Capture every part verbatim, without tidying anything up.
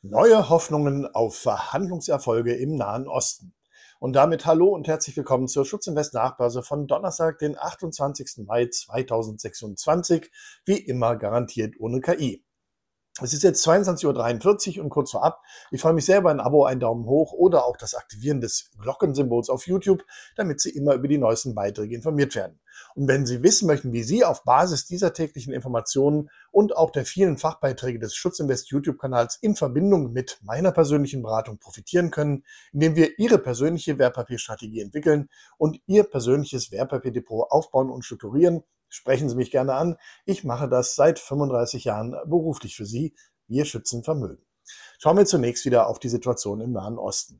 Neue Hoffnungen auf Verhandlungserfolge im Nahen Osten. Und damit hallo und herzlich willkommen zur Schutzinvest Nachbörse von Donnerstag, den achtundzwanzigsten Mai zweitausendsechsundzwanzig, wie immer garantiert ohne K I. Es ist jetzt zweiundzwanzig Uhr dreiundvierzig und kurz vorab. Ich freue mich sehr über ein Abo, einen Daumen hoch oder auch das Aktivieren des Glockensymbols auf YouTube, damit Sie immer über die neuesten Beiträge informiert werden. Und wenn Sie wissen möchten, wie Sie auf Basis dieser täglichen Informationen und auch der vielen Fachbeiträge des Schutzinvest YouTube-Kanals in Verbindung mit meiner persönlichen Beratung profitieren können, indem wir Ihre persönliche Wertpapierstrategie entwickeln und Ihr persönliches Wertpapierdepot aufbauen und strukturieren, sprechen Sie mich gerne an. Ich mache das seit fünfunddreißig Jahren beruflich für Sie. Wir schützen Vermögen. Schauen wir zunächst wieder auf die Situation im Nahen Osten.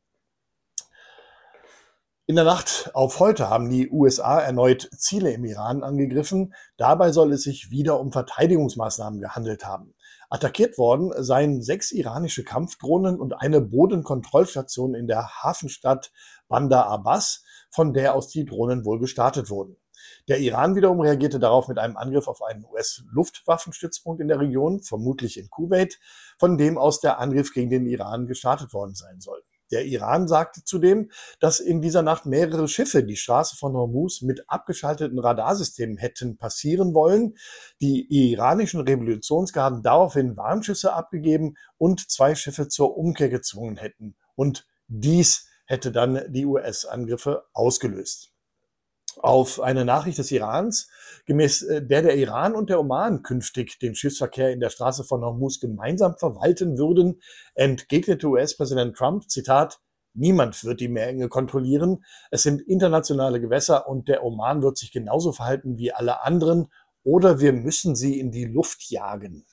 In der Nacht auf heute haben die U S A erneut Ziele im Iran angegriffen. Dabei soll es sich wieder um Verteidigungsmaßnahmen gehandelt haben. Attackiert worden seien sechs iranische Kampfdrohnen und eine Bodenkontrollstation in der Hafenstadt Bandar Abbas, von der aus die Drohnen wohl gestartet wurden. Der Iran wiederum reagierte darauf mit einem Angriff auf einen U S-Luftwaffenstützpunkt in der Region, vermutlich in Kuwait, von dem aus der Angriff gegen den Iran gestartet worden sein soll. Der Iran sagte zudem, dass in dieser Nacht mehrere Schiffe die Straße von Hormuz mit abgeschalteten Radarsystemen hätten passieren wollen. Die iranischen Revolutionsgarden daraufhin Warnschüsse abgegeben und zwei Schiffe zur Umkehr gezwungen hätten. Und dies hätte dann die U S-Angriffe ausgelöst. Auf eine Nachricht des Irans, gemäß der der Iran und der Oman künftig den Schiffsverkehr in der Straße von Hormuz gemeinsam verwalten würden, entgegnete U S-Präsident Trump, Zitat, niemand wird die Meerenge kontrollieren, es sind internationale Gewässer und der Oman wird sich genauso verhalten wie alle anderen oder wir müssen sie in die Luft jagen.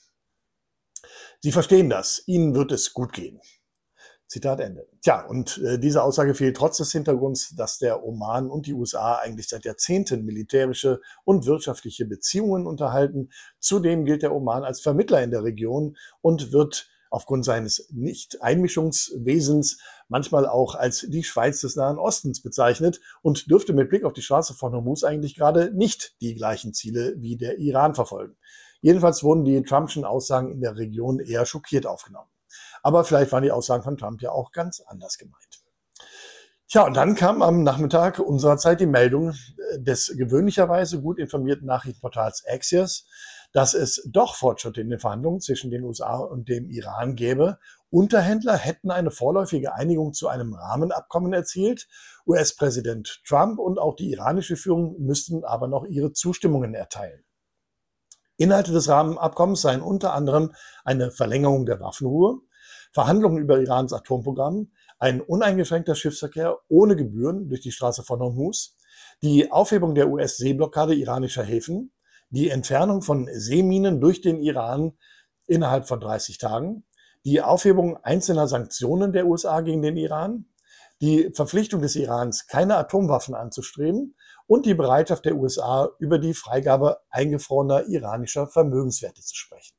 Sie verstehen das, ihnen wird es gut gehen. Zitat Ende. Tja, und äh, diese Aussage fehlt trotz des Hintergrunds, dass der Oman und die U S A eigentlich seit Jahrzehnten militärische und wirtschaftliche Beziehungen unterhalten. Zudem gilt der Oman als Vermittler in der Region und wird aufgrund seines Nicht-Einmischungswesens manchmal auch als die Schweiz des Nahen Ostens bezeichnet und dürfte mit Blick auf die Straße von Hormuz eigentlich gerade nicht die gleichen Ziele wie der Iran verfolgen. Jedenfalls wurden die Trumpschen Aussagen in der Region eher schockiert aufgenommen. Aber vielleicht waren die Aussagen von Trump ja auch ganz anders gemeint. Tja, und dann kam am Nachmittag unserer Zeit die Meldung des gewöhnlicherweise gut informierten Nachrichtenportals Axios, dass es doch Fortschritte in den Verhandlungen zwischen den U S A und dem Iran gäbe. Unterhändler hätten eine vorläufige Einigung zu einem Rahmenabkommen erzielt. U S-Präsident Trump und auch die iranische Führung müssten aber noch ihre Zustimmungen erteilen. Inhalte des Rahmenabkommens seien unter anderem eine Verlängerung der Waffenruhe, Verhandlungen über Irans Atomprogramm, ein uneingeschränkter Schiffsverkehr ohne Gebühren durch die Straße von Hormuz, die Aufhebung der U S-Seeblockade iranischer Häfen, die Entfernung von Seeminen durch den Iran innerhalb von dreißig Tagen, die Aufhebung einzelner Sanktionen der U S A gegen den Iran, die Verpflichtung des Irans, keine Atomwaffen anzustreben und die Bereitschaft der U S A, über die Freigabe eingefrorener iranischer Vermögenswerte zu sprechen.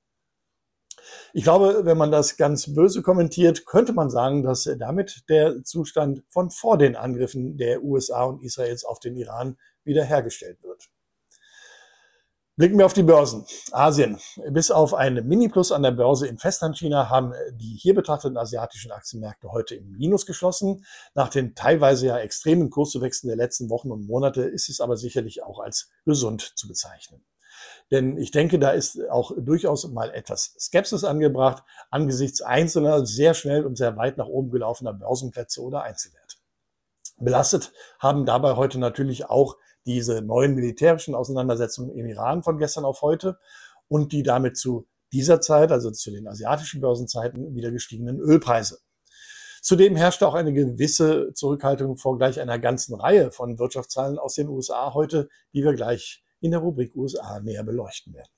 Ich glaube, wenn man das ganz böse kommentiert, könnte man sagen, dass damit der Zustand von vor den Angriffen der U S A und Israels auf den Iran wiederhergestellt wird. Blicken wir auf die Börsen. Asien. Bis auf einen Mini-Plus an der Börse in Festlandchina haben die hier betrachteten asiatischen Aktienmärkte heute im Minus geschlossen. Nach den teilweise ja extremen Kurszuwächsen der letzten Wochen und Monate ist es aber sicherlich auch als gesund zu bezeichnen. Denn ich denke, da ist auch durchaus mal etwas Skepsis angebracht angesichts einzelner sehr schnell und sehr weit nach oben gelaufener Börsenplätze oder Einzelwerte. Belastet haben dabei heute natürlich auch diese neuen militärischen Auseinandersetzungen im Iran von gestern auf heute und die damit zu dieser Zeit, also zu den asiatischen Börsenzeiten, wieder gestiegenen Ölpreise. Zudem herrschte auch eine gewisse Zurückhaltung vor gleich einer ganzen Reihe von Wirtschaftszahlen aus den U S A heute, die wir gleich in der Rubrik U S A näher beleuchten werden.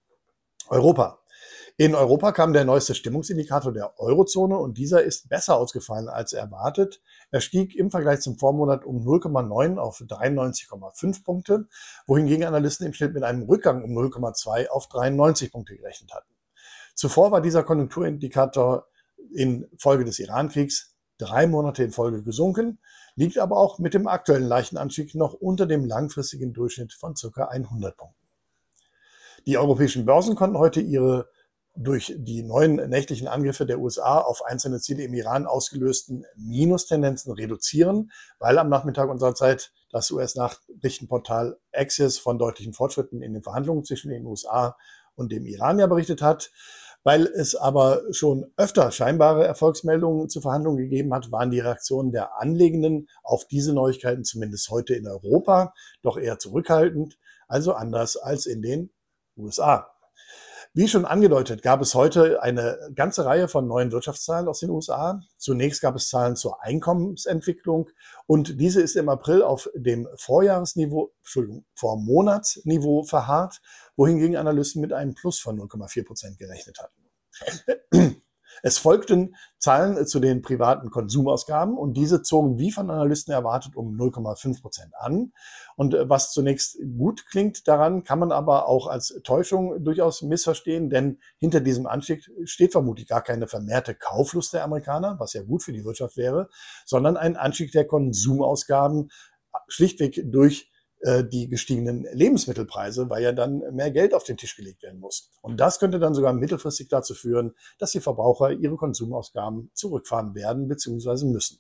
Europa. In Europa kam der neueste Stimmungsindikator der Eurozone und dieser ist besser ausgefallen als erwartet. Er stieg im Vergleich zum Vormonat um null Komma neun auf dreiundneunzig Komma fünf Punkte, wohingegen Analysten im Schnitt mit einem Rückgang um null Komma zwei auf dreiundneunzig Punkte gerechnet hatten. Zuvor war dieser Konjunkturindikator infolge des Irankriegs drei Monate in Folge gesunken, liegt aber auch mit dem aktuellen leichten Anstieg noch unter dem langfristigen Durchschnitt von ca. hundert Punkten. Die europäischen Börsen konnten heute ihre durch die neuen nächtlichen Angriffe der U S A auf einzelne Ziele im Iran ausgelösten Minustendenzen reduzieren, weil am Nachmittag unserer Zeit das U S-Nachrichtenportal Axios von deutlichen Fortschritten in den Verhandlungen zwischen den U S A und dem Iran ja berichtet hat. Weil es aber schon öfter scheinbare Erfolgsmeldungen zu Verhandlungen gegeben hat, waren die Reaktionen der Anlegenden auf diese Neuigkeiten zumindest heute in Europa doch eher zurückhaltend, also anders als in den U S A. Wie schon angedeutet, gab es heute eine ganze Reihe von neuen Wirtschaftszahlen aus den U S A. Zunächst gab es Zahlen zur Einkommensentwicklung und diese ist im April auf dem Vorjahresniveau, Entschuldigung, Vormonatsniveau verharrt, wohingegen Analysten mit einem Plus von null Komma vier Prozent gerechnet hatten. Es folgten Zahlen zu den privaten Konsumausgaben und diese zogen wie von Analysten erwartet um null Komma fünf Prozent an. Und was zunächst gut klingt daran, kann man aber auch als Täuschung durchaus missverstehen, denn hinter diesem Anstieg steht vermutlich gar keine vermehrte Kauflust der Amerikaner, was ja gut für die Wirtschaft wäre, sondern ein Anstieg der Konsumausgaben schlichtweg durch die gestiegenen Lebensmittelpreise, weil ja dann mehr Geld auf den Tisch gelegt werden muss. Und das könnte dann sogar mittelfristig dazu führen, dass die Verbraucher ihre Konsumausgaben zurückfahren werden bzw. müssen.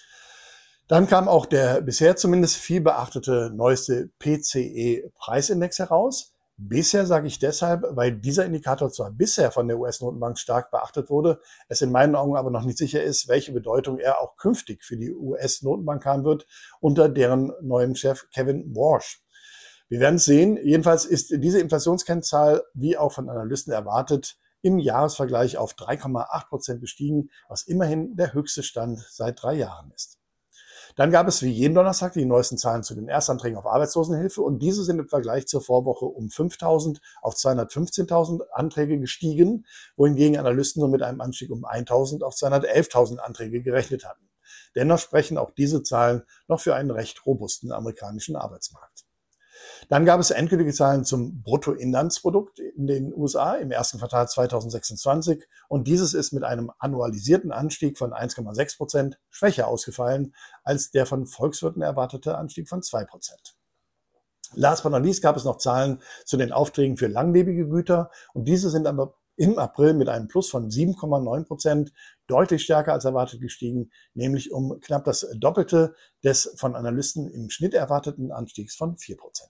Dann kam auch der bisher zumindest viel beachtete neueste P C E-Preisindex heraus. Bisher sage ich deshalb, weil dieser Indikator zwar bisher von der U S-Notenbank stark beachtet wurde, es in meinen Augen aber noch nicht sicher ist, welche Bedeutung er auch künftig für die U S-Notenbank haben wird unter deren neuem Chef Kevin Warsh. Wir werden es sehen. Jedenfalls ist diese Inflationskennzahl, wie auch von Analysten erwartet, im Jahresvergleich auf drei Komma acht Prozent gestiegen, was immerhin der höchste Stand seit drei Jahren ist. Dann gab es wie jeden Donnerstag die neuesten Zahlen zu den Erstanträgen auf Arbeitslosenhilfe und diese sind im Vergleich zur Vorwoche um fünftausend auf zweihundertfünfzehntausend Anträge gestiegen, wohingegen Analysten nur mit einem Anstieg um tausend auf zweihundertelftausend Anträge gerechnet hatten. Dennoch sprechen auch diese Zahlen noch für einen recht robusten amerikanischen Arbeitsmarkt. Dann gab es endgültige Zahlen zum Bruttoinlandsprodukt in den U S A im ersten Quartal zweitausendsechsundzwanzig und dieses ist mit einem annualisierten Anstieg von eins Komma sechs Prozent schwächer ausgefallen als der von Volkswirten erwartete Anstieg von zwei Prozent. Last but not least gab es noch Zahlen zu den Aufträgen für langlebige Güter und diese sind aber im April mit einem Plus von sieben Komma neun Prozent deutlich stärker als erwartet gestiegen, nämlich um knapp das Doppelte des von Analysten im Schnitt erwarteten Anstiegs von vier Prozent.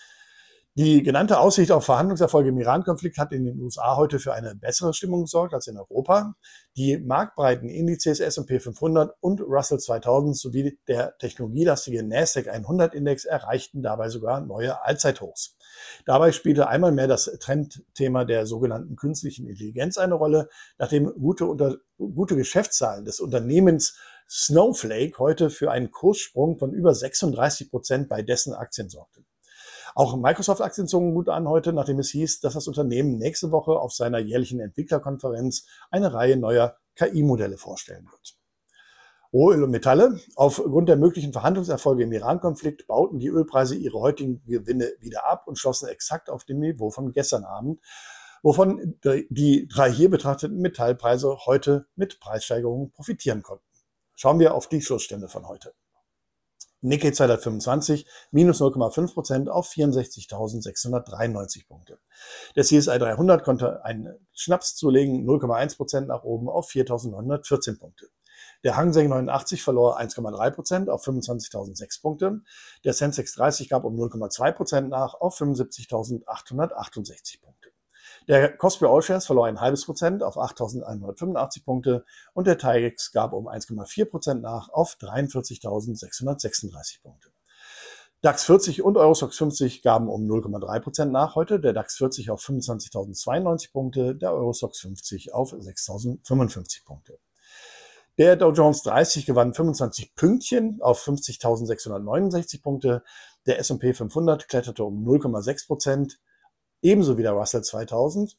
Die genannte Aussicht auf Verhandlungserfolge im Iran-Konflikt hat in den U S A heute für eine bessere Stimmung gesorgt als in Europa. Die marktbreiten Indizes S und P fünfhundert und Russell zweitausend sowie der technologielastige Nasdaq hundert-Index erreichten dabei sogar neue Allzeithochs. Dabei spielte einmal mehr das Trendthema der sogenannten künstlichen Intelligenz eine Rolle, nachdem gute, unter, gute Geschäftszahlen des Unternehmens Snowflake heute für einen Kurssprung von über sechsunddreißig Prozent bei dessen Aktien sorgten. Auch Microsoft-Aktien zogen gut an heute, nachdem es hieß, dass das Unternehmen nächste Woche auf seiner jährlichen Entwicklerkonferenz eine Reihe neuer K I-Modelle vorstellen wird. Rohöl und Metalle. Aufgrund der möglichen Verhandlungserfolge im Iran-Konflikt bauten die Ölpreise ihre heutigen Gewinne wieder ab und schlossen exakt auf dem Niveau von gestern Abend, wovon die drei hier betrachteten Metallpreise heute mit Preissteigerungen profitieren konnten. Schauen wir auf die Schlussstände von heute. Nikkei zweihundertfünfundzwanzig minus null Komma fünf Prozent auf vierundsechzigtausendsechshundertdreiundneunzig Punkte. Der C S I dreihundert konnte einen Schnaps zulegen, null Komma eins Prozent nach oben auf viertausendneunhundertvierzehn Punkte. Der Hang Seng neunundachtzig verlor eins Komma drei Prozent auf fünfundzwanzigtausendsechs Punkte. Der Sensex dreißig gab um null Komma zwei Prozent nach auf fünfundsiebzigtausendachthundertachtundsechzig Punkte. Der Kospi All Shares verlor ein halbes Prozent auf achttausendeinhundertfünfundachtzig Punkte und der T A I E X gab um eins Komma vier Prozent nach auf dreiundvierzigtausendsechshundertsechsunddreißig Punkte. DAX vierzig und Eurostoxx fünfzig gaben um null Komma drei Prozent nach heute, der DAX vierzig auf fünfundzwanzigtausendzweiundneunzig Punkte, der Eurostoxx fünfzig auf sechstausendfünfundfünfzig Punkte. Der Dow Jones dreißig gewann fünfundzwanzig Pünktchen auf fünfzigtausendsechshundertneunundsechzig Punkte, der S und P fünfhundert kletterte um null Komma sechs Prozent, ebenso wie der Russell zweitausend,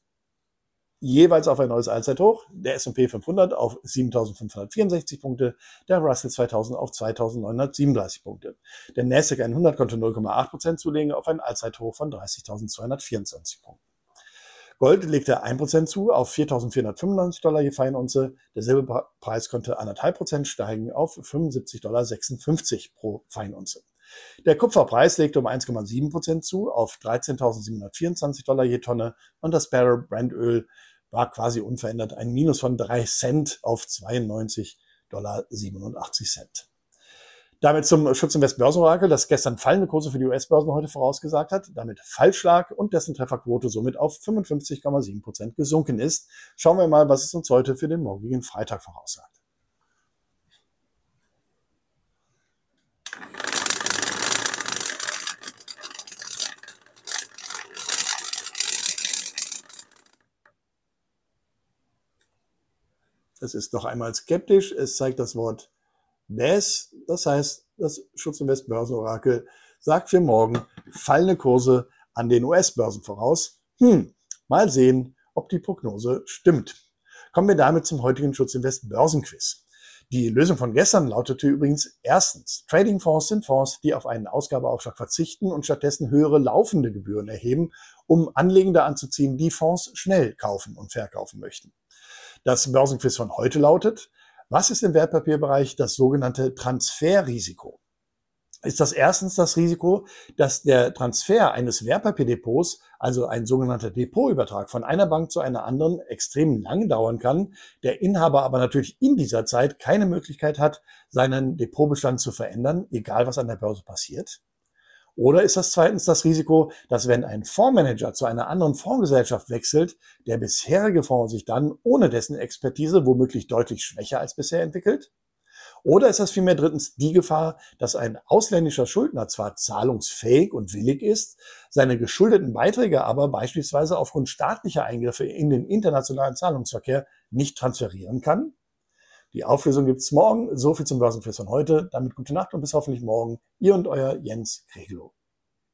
jeweils auf ein neues Allzeithoch, der S und P fünfhundert auf siebentausendfünfhundertvierundsechzig Punkte, der Russell zweitausend auf zweitausendneunhundertsiebenunddreißig Punkte. Der Nasdaq hundert konnte null Komma acht Prozent zulegen auf ein Allzeithoch von dreißigtausendzweihundertvierundzwanzig Punkten. Gold legte ein Prozent zu auf viertausendvierhundertfünfundneunzig Dollar je Feinunze. Der Silberpreis konnte eins Komma fünf Prozent steigen auf fünfundsiebzig Komma sechsundfünfzig Dollar pro Feinunze. Der Kupferpreis legte um eins Komma sieben Prozent zu auf dreizehntausendsiebenhundertvierundzwanzig Dollar je Tonne und das Barrel Brent-Öl war quasi unverändert ein Minus von drei Cent auf zweiundneunzig Komma siebenundachtzig Cent. Damit zum Schützenwest Börsenorakel, das gestern fallende Kurse für die U S-Börsen heute vorausgesagt hat, damit falsch lag und dessen Trefferquote somit auf fünfundfünfzig Komma sieben Prozent gesunken ist. Schauen wir mal, was es uns heute für den morgigen Freitag voraussagt. Es ist noch einmal skeptisch, es zeigt das Wort Bass, das heißt, das Schützenwest Börsenorakel sagt für morgen fallende Kurse an den U S-Börsen voraus. Hm, mal sehen, ob die Prognose stimmt. Kommen wir damit zum heutigen Schützenwest Börsenquiz. Die Lösung von gestern lautete übrigens erstens, Tradingfonds sind Fonds, die auf einen Ausgabeaufschlag verzichten und stattdessen höhere laufende Gebühren erheben, um Anlegende anzuziehen, die Fonds schnell kaufen und verkaufen möchten. Das Börsenquiz von heute lautet: Was ist im Wertpapierbereich das sogenannte Transferrisiko? Ist das erstens das Risiko, dass der Transfer eines Wertpapierdepots, also ein sogenannter Depotübertrag von einer Bank zu einer anderen, extrem lang dauern kann, der Inhaber aber natürlich in dieser Zeit keine Möglichkeit hat, seinen Depotbestand zu verändern, egal was an der Börse passiert? Oder ist das zweitens das Risiko, dass wenn ein Fondsmanager zu einer anderen Fondsgesellschaft wechselt, der bisherige Fonds sich dann ohne dessen Expertise womöglich deutlich schwächer als bisher entwickelt? Oder ist das vielmehr drittens die Gefahr, dass ein ausländischer Schuldner zwar zahlungsfähig und willig ist, seine geschuldeten Beiträge aber beispielsweise aufgrund staatlicher Eingriffe in den internationalen Zahlungsverkehr nicht transferieren kann? Die Auflösung gibt's morgen. So viel zum Börsenquiz von heute. Damit gute Nacht und bis hoffentlich morgen. Ihr und euer Jens Kregelow.